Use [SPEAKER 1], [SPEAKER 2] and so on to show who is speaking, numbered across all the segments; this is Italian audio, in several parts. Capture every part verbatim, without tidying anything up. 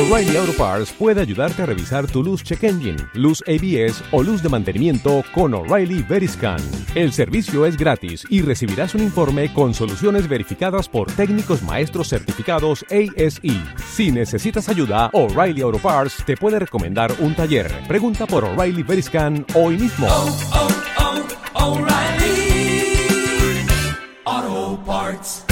[SPEAKER 1] O'Reilly Auto Parts puede ayudarte a revisar tu luz check engine, luz A B S o luz de mantenimiento con O'Reilly Veriscan. El servicio es gratis y recibirás un informe con soluciones verificadas por técnicos maestros certificados A S E. Si necesitas ayuda, O'Reilly Auto Parts te puede recomendar un taller. Pregunta por O'Reilly Veriscan hoy mismo.
[SPEAKER 2] Oh, oh, oh, O'Reilly Auto Parts.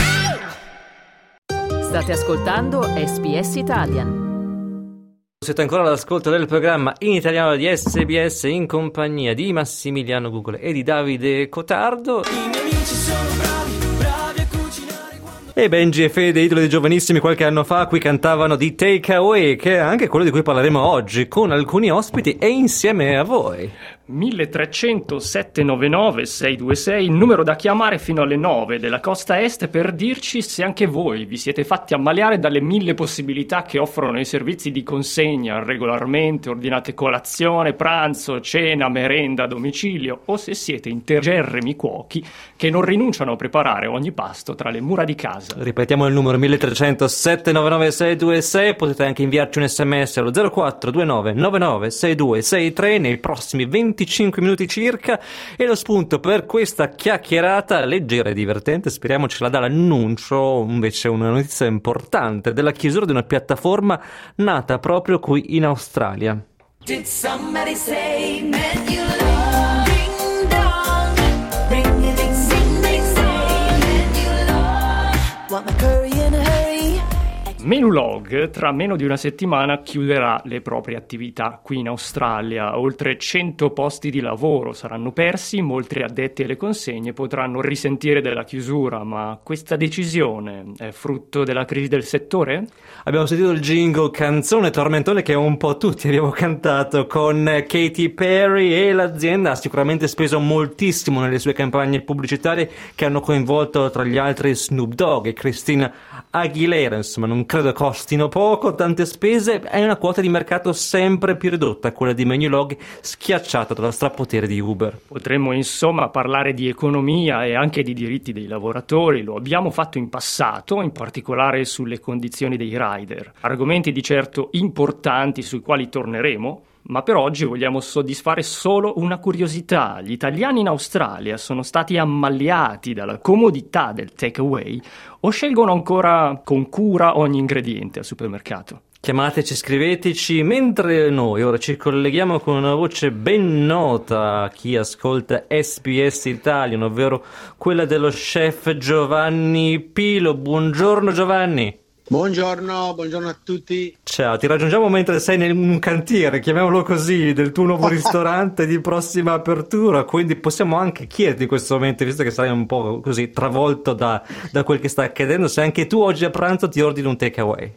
[SPEAKER 3] State ascoltando S B S Italian.
[SPEAKER 4] Siete ancora all'ascolto del programma in italiano di S B S in compagnia di Massimiliano Google e di Davide Cotardo.
[SPEAKER 2] I miei amici sono bravi, bravi a cucinare quando...
[SPEAKER 4] E Benji e Fede, idoli dei giovanissimi, qualche anno fa qui cantavano di Take Away, che è anche quello di cui parleremo oggi, con alcuni ospiti e insieme a voi.
[SPEAKER 5] mille trecento sette nove nove sei due sei, il numero da chiamare fino alle nove della costa est per dirci se anche voi vi siete fatti ammaliare dalle mille possibilità che offrono i servizi di consegna regolarmente, ordinate colazione, pranzo, cena, merenda a domicilio, o se siete integerrimi cuochi che non rinunciano a preparare ogni pasto tra le mura di casa.
[SPEAKER 4] Ripetiamo il numero mille trecento sette nove nove sei due sei, potete anche inviarci un sms allo zero quattro due nove nove nove sei due sei tre nei prossimi venticinque minuti circa, e lo spunto per questa chiacchierata leggera e divertente, speriamo ce la dà l'annuncio, invece una notizia importante, della chiusura di una piattaforma nata proprio qui in Australia.
[SPEAKER 2] Did somebody say man you love? Ding dong, ring a ding sing they say man you love. Want my curry in a hurry?
[SPEAKER 5] Menulog tra meno di una settimana chiuderà le proprie attività qui in Australia. Oltre cento posti di lavoro saranno persi, molti addetti alle consegne potranno risentire della chiusura, ma questa decisione è frutto della crisi del settore?
[SPEAKER 4] Abbiamo sentito il jingle canzone tormentone che un po' tutti abbiamo cantato con Katy Perry, e l'azienda ha sicuramente speso moltissimo nelle sue campagne pubblicitarie che hanno coinvolto tra gli altri Snoop Dogg e Christina Aguilera. Insomma, non credo costino poco, tante spese, è una quota di mercato sempre più ridotta, quella di Menulog, schiacciata dallo strapotere di Uber.
[SPEAKER 5] Potremmo insomma parlare di economia e anche di diritti dei lavoratori, lo abbiamo fatto in passato, in particolare sulle condizioni dei rider. Argomenti di certo importanti sui quali torneremo, ma per oggi vogliamo soddisfare solo una curiosità. Gli italiani in Australia sono stati ammaliati dalla comodità del takeaway o scelgono ancora con cura ogni ingrediente al supermercato?
[SPEAKER 4] Chiamateci, scriveteci, mentre noi ora ci colleghiamo con una voce ben nota a chi ascolta S B S Italian, ovvero quella dello chef Giovanni Pilo. Buongiorno Giovanni.
[SPEAKER 6] Buongiorno, buongiorno a tutti.
[SPEAKER 4] Ciao, ti raggiungiamo mentre sei in un cantiere, chiamiamolo così, del tuo nuovo ristorante di prossima apertura, quindi possiamo anche chiederti in questo momento, visto che sarai un po' così travolto da, da quel che sta accadendo, se anche tu oggi a pranzo ti ordini un takeaway.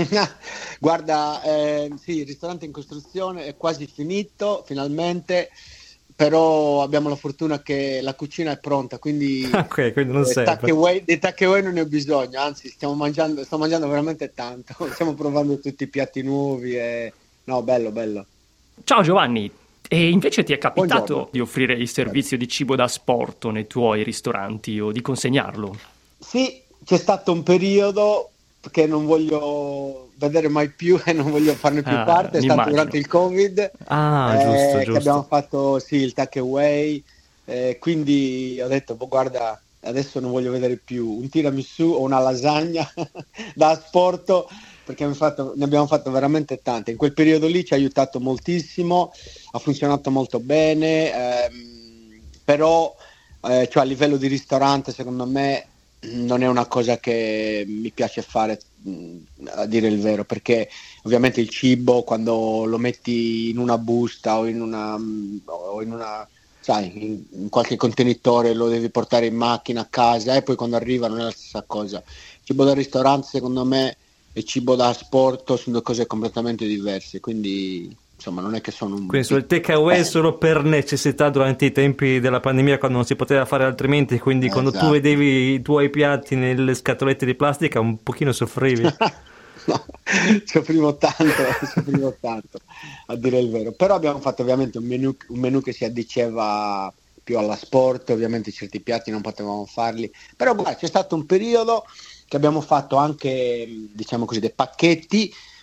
[SPEAKER 6] Guarda, eh, sì, il ristorante in costruzione è quasi finito, finalmente, però abbiamo la fortuna che la cucina è pronta, quindi,
[SPEAKER 4] okay, quindi non
[SPEAKER 6] eh, takeaway, di takeaway non ne ho bisogno, anzi stiamo mangiando, sto mangiando veramente tanto, stiamo provando tutti i piatti nuovi e... no, bello, bello.
[SPEAKER 5] Ciao Giovanni, e invece ti è capitato
[SPEAKER 6] Buongiorno.
[SPEAKER 5] di offrire il servizio di cibo da asporto nei tuoi ristoranti o di consegnarlo?
[SPEAKER 6] Sì, c'è stato un periodo che non voglio vedere mai più e non voglio farne più
[SPEAKER 5] ah,
[SPEAKER 6] parte, è stato
[SPEAKER 5] immagino.
[SPEAKER 6] durante il Covid.
[SPEAKER 4] Ah,
[SPEAKER 6] eh,
[SPEAKER 4] giusto,
[SPEAKER 6] che
[SPEAKER 4] giusto.
[SPEAKER 6] abbiamo fatto sì il takeaway, eh, quindi ho detto boh, guarda, adesso non voglio vedere più un tiramisù o una lasagna da asporto, perché abbiamo fatto, ne abbiamo fatto veramente tante. In quel periodo lì ci ha aiutato moltissimo, ha funzionato molto bene, ehm, però eh, cioè a livello di ristorante secondo me non è una cosa che mi piace fare, a dire il vero, perché ovviamente il cibo quando lo metti in una busta o in una, o in una sai, in, in qualche contenitore lo devi portare in macchina a casa e poi quando arriva non è la stessa cosa. Il cibo da ristorante secondo me e cibo da asporto sono due cose completamente diverse, quindi insomma non è che sono un...
[SPEAKER 4] Quindi sul takeaway solo per necessità durante i tempi della pandemia, quando non si poteva fare altrimenti, quindi
[SPEAKER 6] esatto.
[SPEAKER 4] Quando tu vedevi i tuoi piatti nelle scatolette di plastica un pochino soffrivi.
[SPEAKER 6] No, soffrivo tanto, soffrivo tanto, a dire il vero. Però abbiamo fatto ovviamente un menù, un menù che si addiceva più alla sport, ovviamente certi piatti non potevamo farli, però guarda, c'è stato un periodo che abbiamo fatto anche, diciamo così, dei pacchetti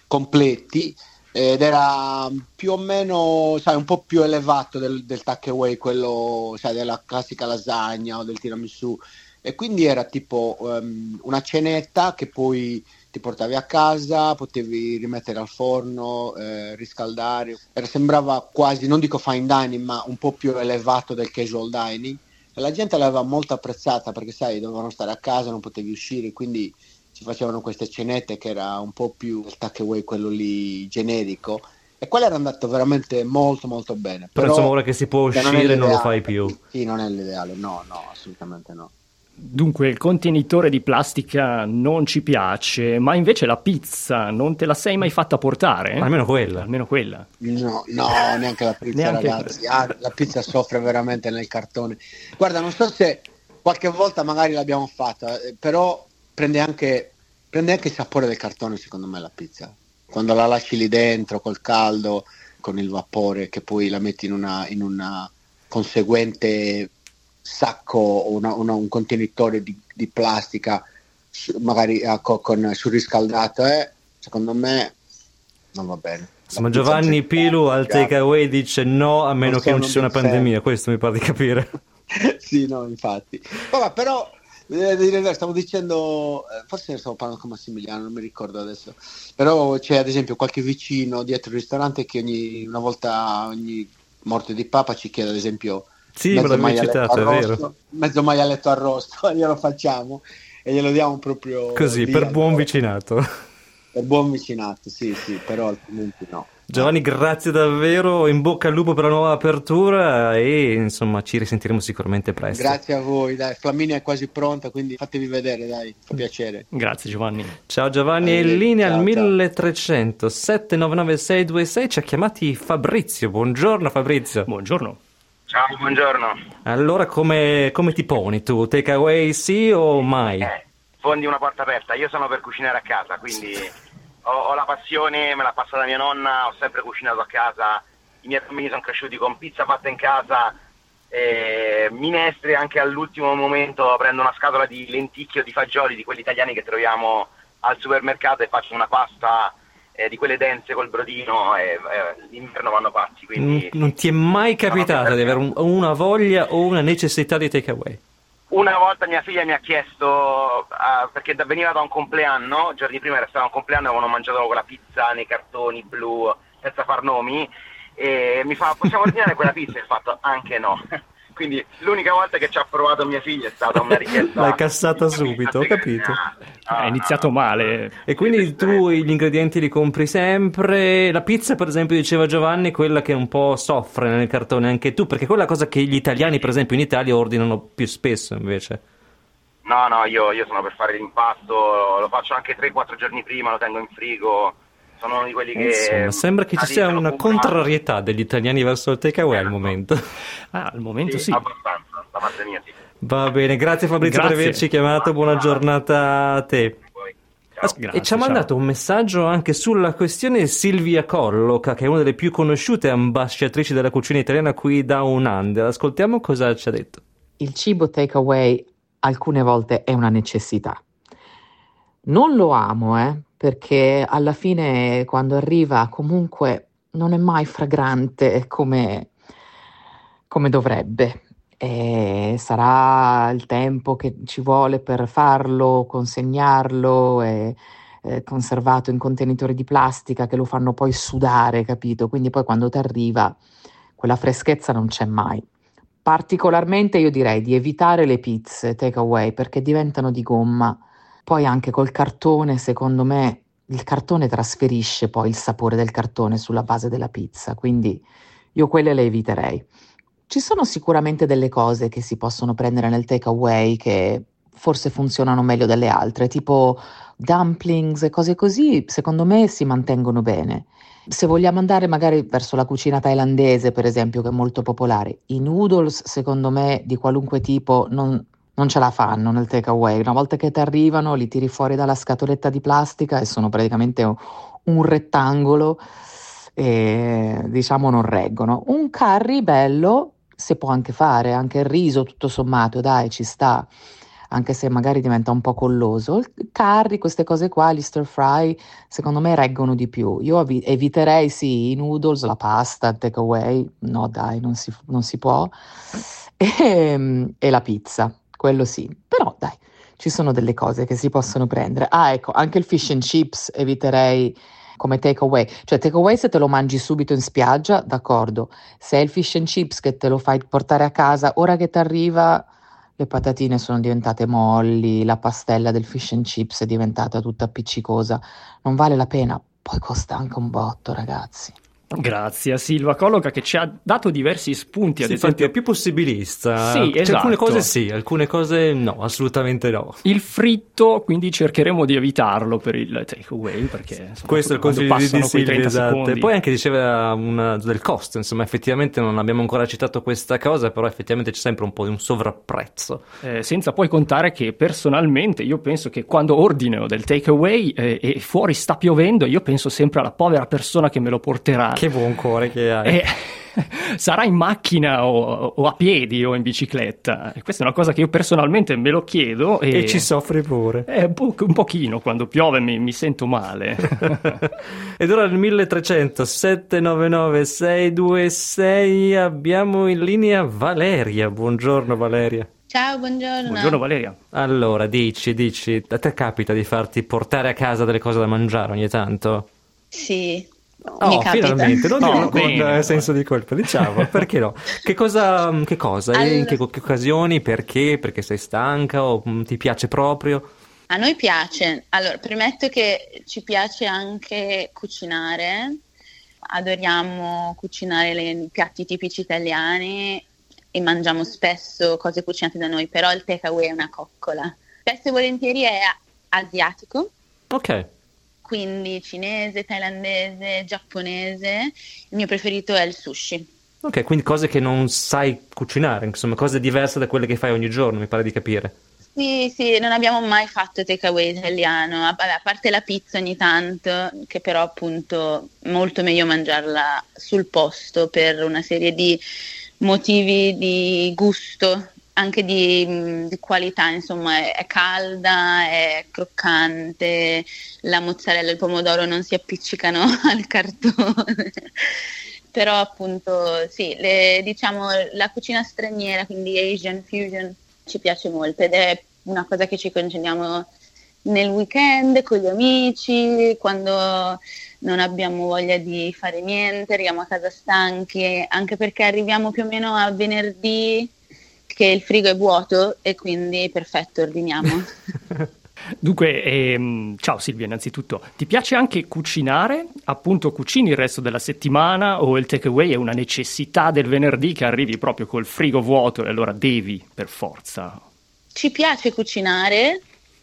[SPEAKER 6] completi, ed era più o meno, sai, un po' più elevato del, del takeaway, quello, sai, della classica lasagna o del tiramisù, e quindi era tipo um, una cenetta che poi ti portavi a casa, potevi rimettere al forno, eh, riscaldare. Era, sembrava quasi, non dico fine dining, ma un po' più elevato del casual dining, e la gente l'aveva molto apprezzata perché, sai, dovevano stare a casa, non potevi uscire, quindi si facevano queste cenette che era un po' più il takeaway, quello lì generico, e quello era andato veramente molto molto bene.
[SPEAKER 4] Però, però insomma, ora che si può uscire non, non lo fai più.
[SPEAKER 6] Sì, non è l'ideale, no, no, assolutamente no.
[SPEAKER 5] Dunque il contenitore di plastica non ci piace, ma invece la pizza non te la sei mai fatta portare?
[SPEAKER 4] Almeno quella.
[SPEAKER 5] Almeno quella.
[SPEAKER 6] No, no, neanche la pizza,
[SPEAKER 5] Neanche
[SPEAKER 6] ragazzi. Ah, la pizza soffre veramente nel cartone. Guarda, non so se qualche volta magari l'abbiamo fatta, eh, però prende anche, prende anche il sapore del cartone, secondo me, la pizza. Quando la lasci lì dentro col caldo, con il vapore, che poi la metti in una, in una conseguente sacco o una, una, un contenitore di, di plastica, magari uh, con, con surriscaldato, eh, secondo me non va bene.
[SPEAKER 4] Insomma, Giovanni Pilu al takeaway dice no, a meno non che non ci sia una pandemia, fan. Questo mi pare di capire.
[SPEAKER 6] Sì, no, infatti. Vabbè, però eh, stavo dicendo, eh, forse ne stavo parlando con Massimiliano, non mi ricordo adesso, però c'è ad esempio qualche vicino dietro il ristorante che ogni una volta ogni morte di papa ci chiede ad esempio
[SPEAKER 4] sì, me l'avevi citato, è vero.
[SPEAKER 6] Mezzo maialetto arrosto, glielo facciamo e glielo diamo proprio
[SPEAKER 4] così, per buon allora. vicinato.
[SPEAKER 6] Per buon vicinato, sì, sì, però altrimenti no.
[SPEAKER 4] Giovanni, grazie davvero, in bocca al lupo per la nuova apertura e insomma ci risentiremo sicuramente presto.
[SPEAKER 6] Grazie a voi, dai, Flaminia è quasi pronta, quindi fatevi vedere, dai, fa piacere.
[SPEAKER 5] Grazie Giovanni.
[SPEAKER 4] Ciao Giovanni, è in linea al milletrecento sette nove nove sei due sei, ci ha chiamati Fabrizio. Buongiorno Fabrizio.
[SPEAKER 5] Buongiorno.
[SPEAKER 7] Ciao, buongiorno.
[SPEAKER 4] Allora come, come ti poni tu? Take away sì o mai?
[SPEAKER 7] Eh, fondi una porta aperta, io sono per cucinare a casa, quindi ho, ho la passione, me l'ha passata mia nonna, ho sempre cucinato a casa, i miei bambini sono cresciuti con pizza fatta in casa, eh, minestre anche all'ultimo momento, prendo una scatola di lenticchie o di fagioli, di quelli italiani che troviamo al supermercato e faccio una pasta eh, di quelle dense col brodino e eh, l'inverno vanno pazzi. Quindi
[SPEAKER 4] non, non ti è mai capitato di avere un, una voglia o una necessità di takeaway?
[SPEAKER 7] Una volta mia figlia mi ha chiesto, uh, perché da, veniva da un compleanno, giorni prima era stato un compleanno, avevano mangiato quella pizza nei cartoni blu, senza far nomi, e mi fa, possiamo ordinare quella pizza? E ho fatto, anche no. Quindi l'unica volta che ci ha provato mia figlia è stata una richiesta.
[SPEAKER 4] L'hai cassata subito, ho capito.
[SPEAKER 5] Ah, è iniziato male.
[SPEAKER 4] E quindi tu gli ingredienti li compri sempre. La pizza, per esempio, diceva Giovanni, quella che un po' soffre nel cartone anche tu, perché quella cosa che gli italiani, per esempio, in Italia ordinano più spesso invece.
[SPEAKER 7] No, no, io, io sono per fare l'impasto, lo faccio anche tre quattro giorni prima, lo tengo in frigo. Sono uno di quelli che...
[SPEAKER 4] Insomma, sembra che ci sia una contrarietà degli italiani verso il takeaway al momento.
[SPEAKER 5] Ah, al momento sì.
[SPEAKER 7] sì. Abbastanza, da parte mia sì.
[SPEAKER 4] Va bene, grazie Fabrizio
[SPEAKER 5] grazie.
[SPEAKER 4] per averci chiamato, buona giornata a te.
[SPEAKER 7] Grazie,
[SPEAKER 4] e ci ha mandato ciao. un messaggio anche sulla questione Silvia Colloca, che è una delle più conosciute ambasciatrici della cucina italiana qui da un under. Ascoltiamo cosa ci ha detto.
[SPEAKER 8] Il cibo takeaway alcune volte è una necessità. Non lo amo, eh, perché alla fine quando arriva comunque non è mai fragrante come, come dovrebbe. E sarà il tempo che ci vuole per farlo, consegnarlo, e, eh, conservato in contenitori di plastica che lo fanno poi sudare, capito? Quindi poi quando ti arriva quella freschezza non c'è mai. Particolarmente io direi di evitare le pizze takeaway perché diventano di gomma. Poi anche col cartone, secondo me, il cartone trasferisce poi il sapore del cartone sulla base della pizza, quindi io quelle le eviterei. Ci sono sicuramente delle cose che si possono prendere nel takeaway che forse funzionano meglio delle altre, tipo dumplings e cose così, secondo me si mantengono bene. Se vogliamo andare magari verso la cucina thailandese, per esempio, che è molto popolare, i noodles, secondo me, di qualunque tipo, non, non ce la fanno nel takeaway. Una volta che ti arrivano, li tiri fuori dalla scatoletta di plastica e sono praticamente un, un rettangolo e diciamo non reggono. Un curry bello si può anche fare, anche il riso tutto sommato, dai, ci sta. anche se magari diventa un po' colloso. Il curry, queste cose qua, gli stir fry, secondo me reggono di più. Io evi- eviterei sì i noodles, la pasta, il take away, no dai, non si, non si può, e, e la pizza, quello sì, però dai, ci sono delle cose che si possono prendere. Ah, ecco, anche il fish and chips eviterei come take away, cioè take away se te lo mangi subito in spiaggia, d'accordo, se è il fish and chips che te lo fai portare a casa, ora che ti arriva le patatine sono diventate molli, la pastella del fish and chips è diventata tutta appiccicosa, non vale la pena, poi costa anche un botto, ragazzi.
[SPEAKER 5] Grazie a Silva Colloca che ci ha dato diversi spunti, ad
[SPEAKER 4] Sì,
[SPEAKER 5] esempio
[SPEAKER 4] infatti è più possibilista.
[SPEAKER 5] Sì,
[SPEAKER 4] Cioè,
[SPEAKER 5] esatto.
[SPEAKER 4] alcune cose sì, alcune cose no, assolutamente no.
[SPEAKER 5] il fritto, quindi cercheremo di evitarlo per il take away, perché insomma,
[SPEAKER 4] Questo è il
[SPEAKER 5] quando
[SPEAKER 4] consiglio di, di
[SPEAKER 5] passano quei
[SPEAKER 4] Silvia,
[SPEAKER 5] trenta
[SPEAKER 4] esatto. E
[SPEAKER 5] secondi.
[SPEAKER 4] poi anche diceva una, del costo, insomma, effettivamente non abbiamo ancora citato questa cosa, però effettivamente c'è sempre un po' di un sovrapprezzo.
[SPEAKER 5] Eh, senza poi contare che personalmente io penso che quando ordino del take away eh, e fuori sta piovendo, io penso sempre alla povera persona che me lo porterà.
[SPEAKER 4] Che buon cuore che hai.
[SPEAKER 5] Eh, sarà in macchina o, o a piedi o in bicicletta. E questa è una cosa che io personalmente me lo chiedo e,
[SPEAKER 4] E ci soffri pure.
[SPEAKER 5] eh, un, po- un pochino, quando piove mi, mi sento male.
[SPEAKER 4] Ed ora nel milletrecento sette nove nove sei due sei abbiamo in linea Valeria. Buongiorno Valeria.
[SPEAKER 9] Ciao, buongiorno.
[SPEAKER 5] Buongiorno Valeria.
[SPEAKER 4] Allora, dici, dici, a te capita di farti portare a casa delle cose da mangiare ogni tanto?
[SPEAKER 9] Sì,
[SPEAKER 4] Oh,
[SPEAKER 9] mi capita.
[SPEAKER 4] finalmente, non
[SPEAKER 5] No,
[SPEAKER 4] dirlo con
[SPEAKER 5] bene,
[SPEAKER 4] eh, senso di colpa, diciamo, perché no? Che cosa, che cosa? E in che, che occasioni? Perché? Perché sei stanca o mm, ti piace proprio?
[SPEAKER 9] A noi piace. Allora, premetto che ci piace anche cucinare. Adoriamo cucinare le- i piatti tipici italiani e mangiamo spesso cose cucinate da noi, però il takeaway è una coccola. Spesso e volentieri è asiatico,
[SPEAKER 4] Ok.
[SPEAKER 9] quindi cinese, thailandese, giapponese. Il mio preferito è il sushi.
[SPEAKER 4] Ok, quindi cose che non sai cucinare, insomma, cose diverse da quelle che fai ogni giorno, mi pare di capire.
[SPEAKER 9] Sì, sì, non abbiamo mai fatto takeaway italiano, a, vabbè, a parte la pizza ogni tanto, che però appunto molto meglio mangiarla sul posto per una serie di motivi di gusto, anche di, mh, di qualità, insomma, è, è calda, è croccante, la mozzarella e il pomodoro non si appiccicano al cartone. Però appunto sì, le- diciamo la cucina straniera, quindi Asian fusion, ci piace molto ed è una cosa che ci concediamo nel weekend con gli amici, quando non abbiamo voglia di fare niente, arriviamo a casa stanchi, anche perché arriviamo più o meno a venerdì che il frigo è vuoto e quindi perfetto, ordiniamo.
[SPEAKER 5] Dunque, ehm, ciao Silvia, innanzitutto, ti piace anche cucinare? Appunto, cucini il resto della settimana o il takeaway è una necessità del venerdì che arrivi proprio col frigo vuoto e allora devi per forza?
[SPEAKER 9] Ci piace cucinare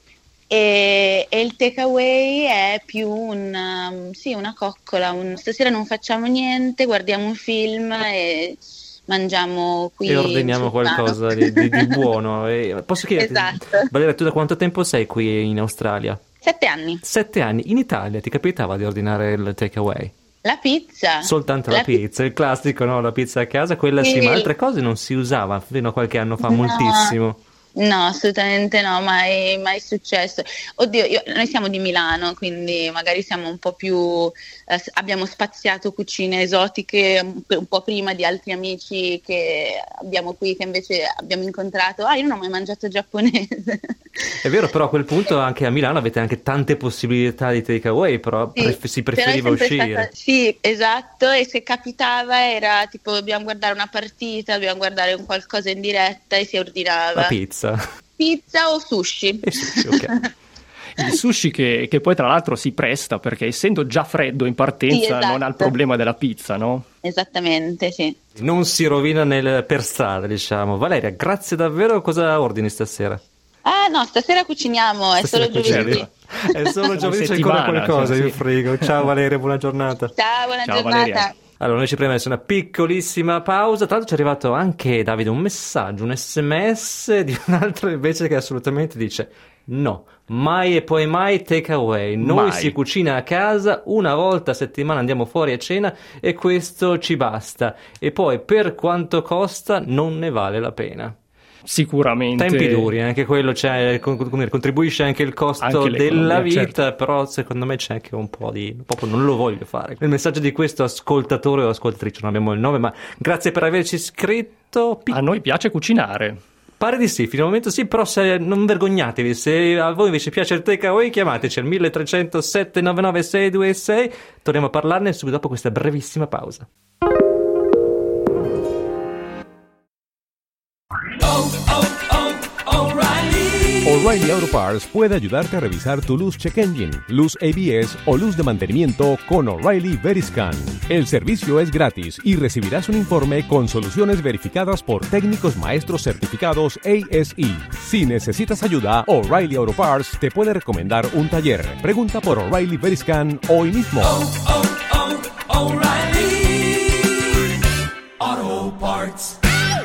[SPEAKER 9] e, e il takeaway è più un, um, sì, una coccola. Un- stasera non facciamo niente, guardiamo un film e mangiamo qui
[SPEAKER 4] E ordiniamo
[SPEAKER 9] sul divano.
[SPEAKER 4] qualcosa di, di- di buono. E posso chiederti,
[SPEAKER 9] Esatto.
[SPEAKER 4] Valeria, tu da quanto tempo sei qui in Australia?
[SPEAKER 9] Sette anni.
[SPEAKER 4] Sette anni. In Italia ti capitava di ordinare il takeaway?
[SPEAKER 9] La pizza.
[SPEAKER 4] Soltanto la,
[SPEAKER 9] La pi-
[SPEAKER 4] pizza, il classico, no? La pizza a casa, quella sì,
[SPEAKER 9] Sì.
[SPEAKER 4] ma altre cose non si usava fino a qualche anno fa,
[SPEAKER 9] No.
[SPEAKER 4] moltissimo.
[SPEAKER 9] No, assolutamente no, mai, mai successo. Oddio, io- noi siamo di Milano, quindi magari siamo un po' più, eh, s- abbiamo spaziato cucine esotiche un, p- un po' prima di altri amici che abbiamo qui, che invece abbiamo incontrato. Ah, io non ho mai mangiato giapponese.
[SPEAKER 4] È vero, però a quel punto anche a Milano avete anche tante possibilità di takeaway, però
[SPEAKER 9] Sì,
[SPEAKER 4] pref- si
[SPEAKER 9] però è
[SPEAKER 4] preferiva
[SPEAKER 9] sempre
[SPEAKER 4] uscire.
[SPEAKER 9] stata- sì, esatto, e se capitava era tipo dobbiamo guardare una partita, dobbiamo guardare un qualcosa in diretta e si ordinava
[SPEAKER 4] La pizza.
[SPEAKER 9] pizza o sushi.
[SPEAKER 4] E sushi, ok.
[SPEAKER 5] Il sushi che, che poi tra l'altro si presta perché essendo già freddo in partenza
[SPEAKER 9] Sì, esatto.
[SPEAKER 5] non ha il problema della pizza, no?
[SPEAKER 9] Esattamente, sì.
[SPEAKER 4] Non si rovina nel, per strada, diciamo. Valeria, grazie davvero. Cosa ordini stasera?
[SPEAKER 9] Ah no, stasera cuciniamo, è
[SPEAKER 4] Stasera
[SPEAKER 9] solo giovedì.
[SPEAKER 4] cucini. È solo giovedì, c'è ancora
[SPEAKER 5] settimana,
[SPEAKER 4] qualcosa
[SPEAKER 5] cioè,
[SPEAKER 4] in
[SPEAKER 5] sì.
[SPEAKER 4] frigo. Ciao Valeria, buona giornata.
[SPEAKER 9] Ciao, buona
[SPEAKER 5] Ciao,
[SPEAKER 9] giornata.
[SPEAKER 5] Valeria.
[SPEAKER 4] Allora, noi ci prendiamo adesso una piccolissima pausa. Tra l'altro ci è arrivato anche, Davide, un messaggio, un sms di un altro invece che assolutamente dice no, mai e poi mai take away. Noi
[SPEAKER 5] Mai.
[SPEAKER 4] si cucina a casa, una volta a settimana andiamo fuori a cena e questo ci basta. E poi per quanto costa non ne vale la pena.
[SPEAKER 5] sicuramente.
[SPEAKER 4] Tempi duri, anche quello c'è, come contribuisce anche il costo
[SPEAKER 5] Anche
[SPEAKER 4] della vita,
[SPEAKER 5] certo.
[SPEAKER 4] però secondo me c'è anche un po' di... proprio non lo voglio fare. Il messaggio di questo ascoltatore o ascoltatrice, non abbiamo il nome, ma grazie per averci scritto.
[SPEAKER 5] A noi piace cucinare.
[SPEAKER 4] Pare di sì, fino al momento sì, però se, non vergognatevi, se a voi invece piace il takeaway chiamateci al mille trecento sette nove nove sei due sei, torniamo a parlarne subito dopo questa brevissima pausa.
[SPEAKER 1] O'Reilly Auto Parts puede ayudarte a revisar tu luz check engine, luz A B S o luz de mantenimiento con O'Reilly Veriscan. El servicio es gratis y recibirás un informe con soluciones verificadas por técnicos maestros certificados A S E. Si necesitas ayuda, O'Reilly Auto Parts te puede recomendar un taller. Pregunta por O'Reilly Veriscan hoy mismo.
[SPEAKER 2] Oh, oh, oh, O'Reilly Auto Parts.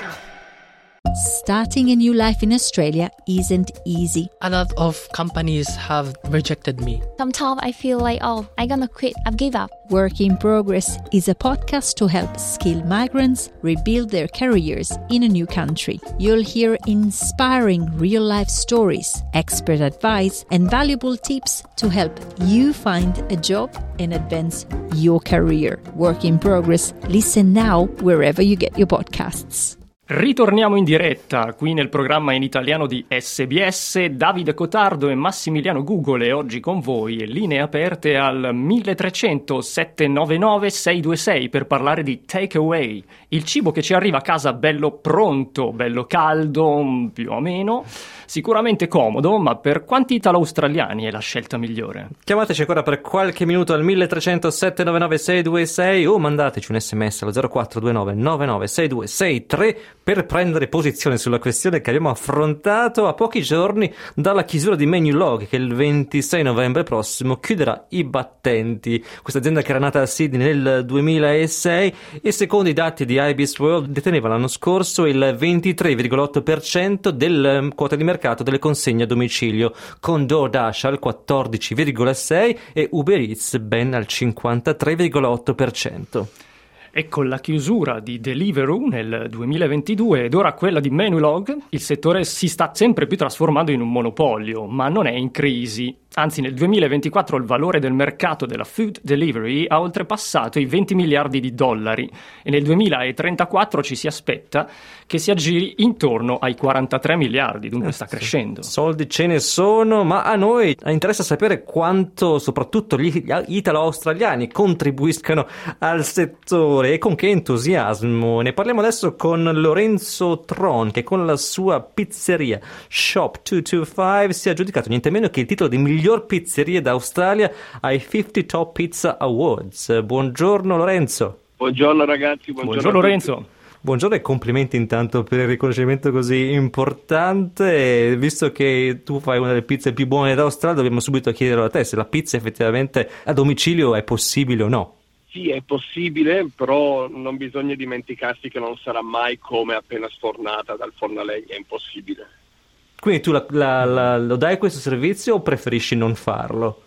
[SPEAKER 10] Starting a new life in Australia isn't easy.
[SPEAKER 11] A lot of companies have rejected me.
[SPEAKER 12] Sometimes I feel like, oh, I'm gonna quit, I've give up.
[SPEAKER 10] Work in Progress is a podcast to help skilled migrants rebuild their careers in a new country. You'll hear inspiring real-life stories, expert advice, and valuable tips to help you find a job and advance your career. Work in Progress. Listen now wherever you get your podcasts.
[SPEAKER 5] Ritorniamo in diretta qui nel programma in italiano di S B S. Davide Cotardo e Massimiliano Gugole oggi con voi, linee aperte al mille trecento sette nove nove sei due sei per parlare di takeaway, il cibo che ci arriva a casa bello pronto, bello caldo, più o meno, sicuramente comodo, ma per quanti italo-australiani è la scelta migliore?
[SPEAKER 4] Chiamateci ancora per qualche minuto al mille trecento sette nove nove sei due sei o mandateci un sms allo zero quattro due nove nove nove sei due sei tre per prendere posizione sulla questione che abbiamo affrontato a pochi giorni dalla chiusura di Menulog, che il ventisei novembre prossimo chiuderà i battenti. Questa azienda, che era nata a Sydney nel duemilasei e secondo i dati di Ibis World deteneva l'anno scorso il ventitré virgola otto per cento del quota di mercato delle consegne a domicilio, con DoorDash al quattordici virgola sei per cento e Uber Eats ben al cinquantatré virgola otto per cento.
[SPEAKER 5] E con la chiusura di Deliveroo nel duemilaventidue ed ora quella di Menulog, il settore si sta sempre più trasformando in un monopolio, ma non è in crisi. Anzi, nel duemilaventiquattro il valore del mercato della food delivery ha oltrepassato i venti miliardi di dollari e nel duemilatrentaquattro ci si aspetta che si aggiri intorno ai quarantatré miliardi, dunque eh, sta crescendo.
[SPEAKER 4] Soldi ce ne sono, ma a noi interessa sapere quanto soprattutto gli italo-australiani contribuiscano al settore e con che entusiasmo. Ne parliamo adesso con Lorenzo Tron, che con la sua pizzeria Shop duecentoventiscinque si è aggiudicato niente meno che il titolo di miglior pizzeria d'Australia ai cinquanta Top Pizza Awards. Buongiorno Lorenzo.
[SPEAKER 13] Buongiorno ragazzi. Buongiorno,
[SPEAKER 5] buongiorno Lorenzo.
[SPEAKER 4] Buongiorno e complimenti intanto per il riconoscimento così importante. Visto che tu fai una delle pizze più buone d'Australia, dobbiamo subito chiedere a te se la pizza effettivamente a domicilio è possibile o no.
[SPEAKER 13] Sì, è possibile, però non bisogna dimenticarsi che non sarà mai come appena sfornata dal forno a legna, è impossibile.
[SPEAKER 4] Quindi tu la, la, la, lo dai questo servizio o preferisci non farlo?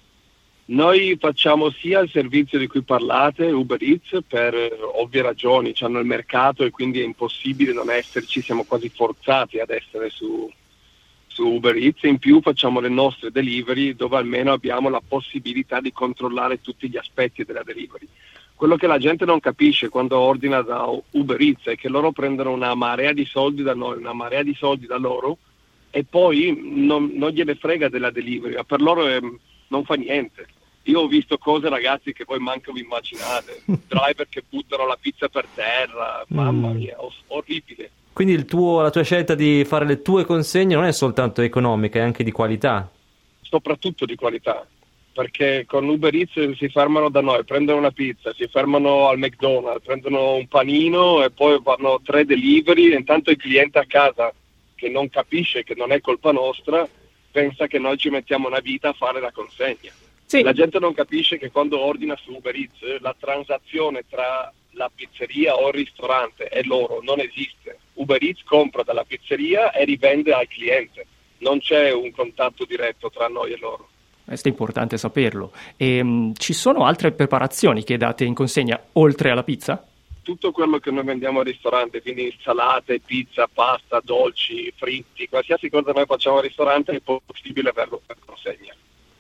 [SPEAKER 13] Noi facciamo sia il servizio di cui parlate, Uber Eats, per ovvie ragioni, hanno il mercato e quindi è impossibile non esserci, siamo quasi forzati ad essere su, su Uber Eats, e in più facciamo le nostre delivery dove almeno abbiamo la possibilità di controllare tutti gli aspetti della delivery. Quello che la gente non capisce quando ordina da Uber Eats è che loro prendono una marea di soldi da noi, una marea di soldi da loro, e poi non, non gliene frega della delivery, ma per loro è, non fa niente. Io ho visto cose, ragazzi, che voi manco vi immaginate, driver che buttano la pizza per terra, mamma mia, orribile.
[SPEAKER 4] Quindi il tuo, la tua scelta di fare le tue consegne non è soltanto economica, è anche di qualità?
[SPEAKER 13] Soprattutto di qualità, perché con Uber Eats si fermano da noi, prendono una pizza, si fermano al McDonald's, prendono un panino e poi vanno tre delivery, e intanto il cliente a casa, che non capisce che non è colpa nostra, pensa che noi ci mettiamo una vita a fare la consegna. Sì. La gente non capisce che quando ordina su Uber Eats la transazione tra la pizzeria o il ristorante e loro non esiste. Uber Eats compra dalla pizzeria e rivende al cliente, non c'è un contatto diretto tra noi e loro.
[SPEAKER 5] Questo è importante saperlo. E, um, ci sono altre preparazioni che date in consegna oltre alla pizza?
[SPEAKER 13] tutto quello che noi vendiamo al ristorante, quindi insalate, pizza, pasta, dolci, fritti, qualsiasi cosa noi facciamo al ristorante è possibile averlo per consegna.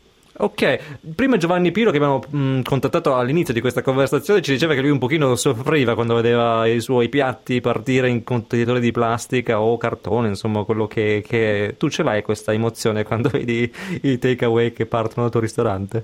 [SPEAKER 4] Ok, prima Giovanni Piro, che abbiamo mh, contattato all'inizio di questa conversazione, ci diceva che lui un pochino soffriva quando vedeva i suoi piatti partire in contenitori di plastica o cartone, insomma quello che, che... Tu ce l'hai questa emozione quando vedi i takeaway che partono dal tuo ristorante?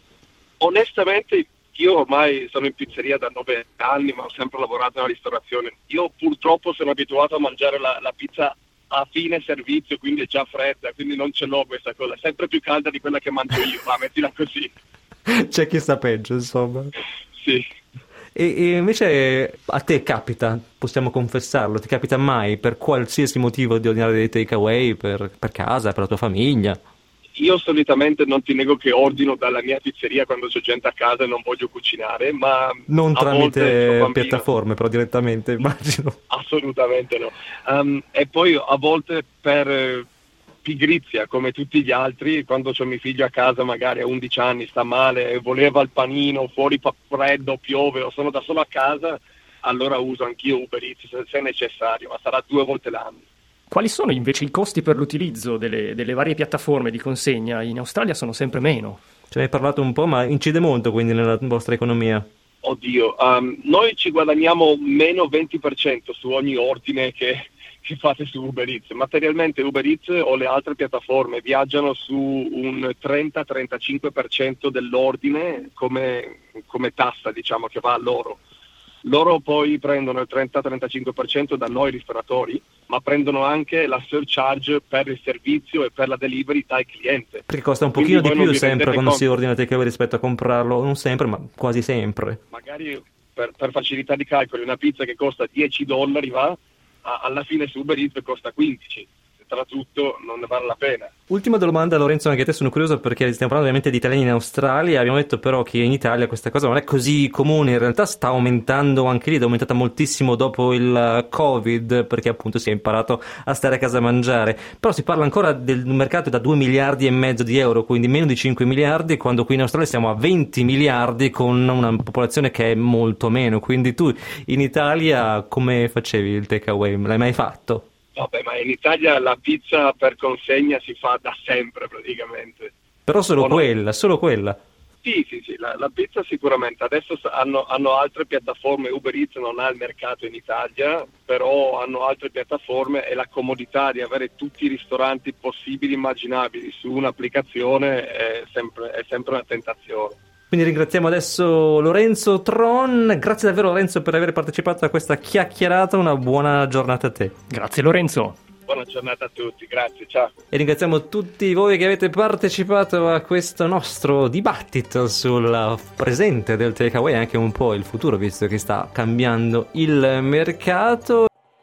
[SPEAKER 13] Onestamente io ormai sono in pizzeria da nove anni, ma ho sempre lavorato nella ristorazione. Io purtroppo sono abituato a mangiare la, la pizza a fine servizio, quindi è già fredda, quindi non ce l'ho questa cosa, è sempre più calda di quella che mangio io, ma mettila così.
[SPEAKER 4] C'è chi sta peggio, insomma.
[SPEAKER 13] Sì.
[SPEAKER 4] E, e invece a te capita, possiamo confessarlo, ti capita mai per qualsiasi motivo di ordinare dei takeaway per, per casa, per la tua famiglia?
[SPEAKER 13] Io solitamente non ti nego che ordino dalla mia pizzeria quando c'è gente a casa e non voglio cucinare, ma
[SPEAKER 4] non
[SPEAKER 13] a
[SPEAKER 4] tramite
[SPEAKER 13] volte
[SPEAKER 4] piattaforme, però direttamente, immagino.
[SPEAKER 13] Assolutamente no. Um, e poi a volte per eh, pigrizia, come tutti gli altri, quando c'ho mio figlio a casa magari a undici anni, sta male, voleva il panino, fuori fa freddo, piove, o sono da solo a casa, allora uso anch'io Uber Eats se, se è necessario, ma sarà due volte l'anno.
[SPEAKER 5] Quali sono invece i costi per l'utilizzo delle, delle varie piattaforme di consegna? In Australia sono sempre meno.
[SPEAKER 4] Ce ne hai parlato un po', ma incide molto quindi nella vostra economia?
[SPEAKER 13] Oddio, um, noi ci guadagniamo meno venti per cento su ogni ordine che, che fate su Uber Eats. Materialmente Uber Eats o le altre piattaforme viaggiano su un trenta trentacinque per cento dell'ordine come, come tassa, diciamo, che va a loro. Loro poi prendono il trenta trentacinque per cento da noi ristoratori, ma prendono anche la surcharge per il servizio e per la delivery dal cliente.
[SPEAKER 4] Perché costa un pochino di più sempre quando si ordina takeaway rispetto a comprarlo, non sempre, ma quasi sempre.
[SPEAKER 13] Magari per, per facilità di calcoli una pizza che costa dieci dollari va, a, alla fine su Uber Eats costa quindici. Tra tutto non ne vale la pena.
[SPEAKER 4] Ultima domanda, Lorenzo, anche a te sono curioso perché stiamo parlando ovviamente di italiani in Australia. Abbiamo detto però che in Italia questa cosa non è così comune, in realtà sta aumentando anche lì, è aumentata moltissimo dopo il Covid perché appunto si è imparato a stare a casa a mangiare, però si parla ancora del mercato da due miliardi e mezzo di euro, quindi meno di cinque miliardi, quando qui in Australia siamo a venti miliardi con una popolazione che è molto meno. Quindi tu in Italia come facevi il takeaway? L'hai mai fatto?
[SPEAKER 13] Vabbè, ma in Italia la pizza per consegna si fa da sempre praticamente.
[SPEAKER 4] Però solo
[SPEAKER 13] o
[SPEAKER 4] quella,
[SPEAKER 13] no?
[SPEAKER 4] solo quella.
[SPEAKER 13] Sì, sì, sì, la, la pizza sicuramente. Adesso hanno, hanno altre piattaforme, Uber Eats non ha il mercato in Italia, però hanno altre piattaforme e la comodità di avere tutti i ristoranti possibili e immaginabili su un'applicazione è sempre, è sempre una tentazione.
[SPEAKER 4] Quindi ringraziamo adesso Lorenzo Tron. Grazie davvero Lorenzo per aver partecipato a questa chiacchierata, una buona giornata a te.
[SPEAKER 5] Grazie Lorenzo.
[SPEAKER 13] Buona giornata a tutti, grazie, ciao.
[SPEAKER 4] E ringraziamo tutti voi che avete partecipato a questo nostro dibattito sul presente del takeaway e anche un po' il futuro, visto che sta cambiando il mercato.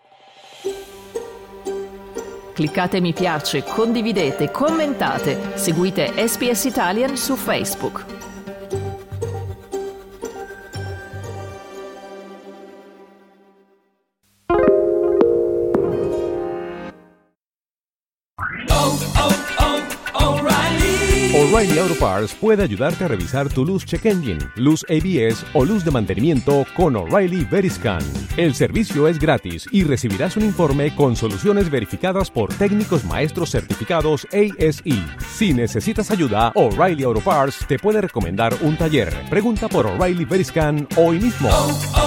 [SPEAKER 3] Cliccate mi piace, condividete, commentate, seguite S B S Italian su Facebook.
[SPEAKER 1] O'Reilly Auto Parts puede ayudarte a revisar tu luz check engine, luz A B S o luz de mantenimiento con O'Reilly Veriscan. El servicio es gratis y recibirás un informe con soluciones verificadas por técnicos maestros certificados A S E. Si necesitas ayuda, O'Reilly Auto Parts te puede recomendar un taller. Pregunta por O'Reilly Veriscan hoy mismo. Oh, oh.